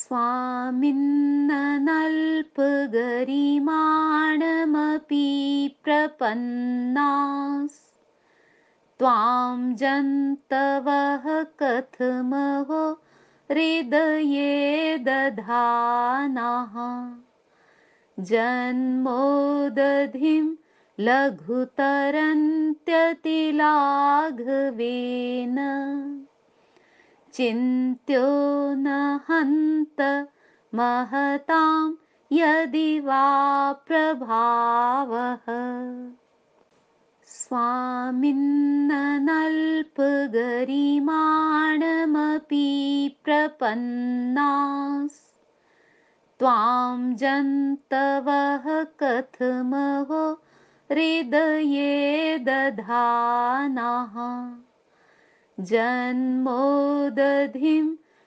स्वामिन्ननल्पगरिमाणमपि प्रपन्नास् त्वां जन्तवः कथमहो हृदये दधानाः जन्मोदधिं लघुतरन्त्यतिलाघवेन चिन्त्यो न हन्त महतां यदि वा प्रभावः स्वामिन्ननल्पगरिमाणमपि प्रपन्नास् त्वां जन्तवः कथमहो हृदये दधानाः जन्मोदधिं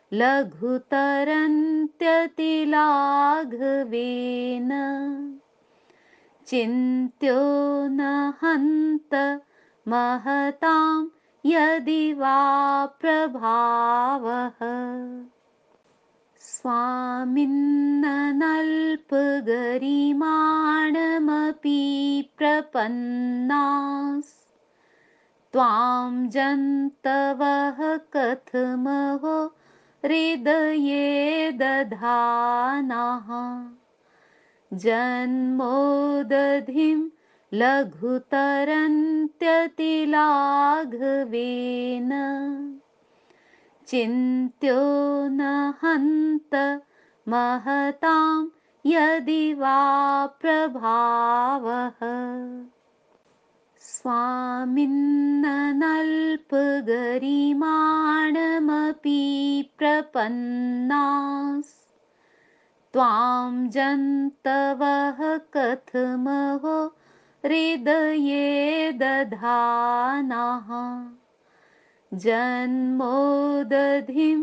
लघुतरन्त्यतिलाघवेन चिन्त्यो न हन्त महतां यदि वा प्रभावः स्वामिन्ननल्पगरिमाणमपि प्रपन्नास् त्वां जन्तवः कथमहो हृदये दधानाः जन्मोदधिं लघुतरन्त्यतिलाघवेन चिन्त्यो न हन्त महतां यदि वा प्रभावः स्वामिन्ननल्पगरिमाणमपि प्रपन्नास् त्वां जन्तवः कथमहो हृदये दधानाः जन्मोदधिं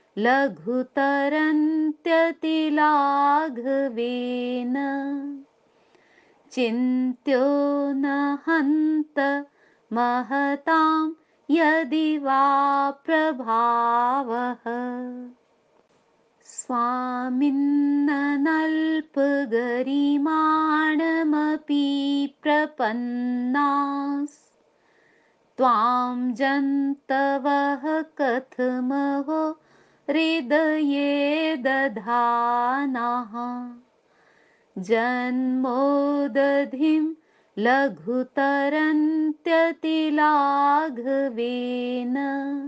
लघुतरन्त्यतिलाघवेन चिन्त्यो न हन्त महतां यदि वा प्रभावः स्वामिन्ननल्पगरिमाणमपि प्रपन्नास् त्वां जन्तवः कथमहो हृदये दधानाः जन्मोदधिं लघुतरन्त्यतिलाघवेन चिन्त्यो न हन्त महतां यदि वा प्रभावः स्वामिन्ननल्पगरिमाणमपि प्रपन्नास् त्वां जन्तवः कथमहो हृदये दधानाः जन्मोदधिं लघुतरन्त्यतिलाघवेन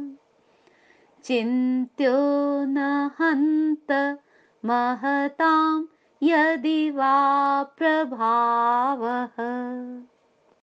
चिन्त्यो न हन्त महतां यदि वा प्रभावः।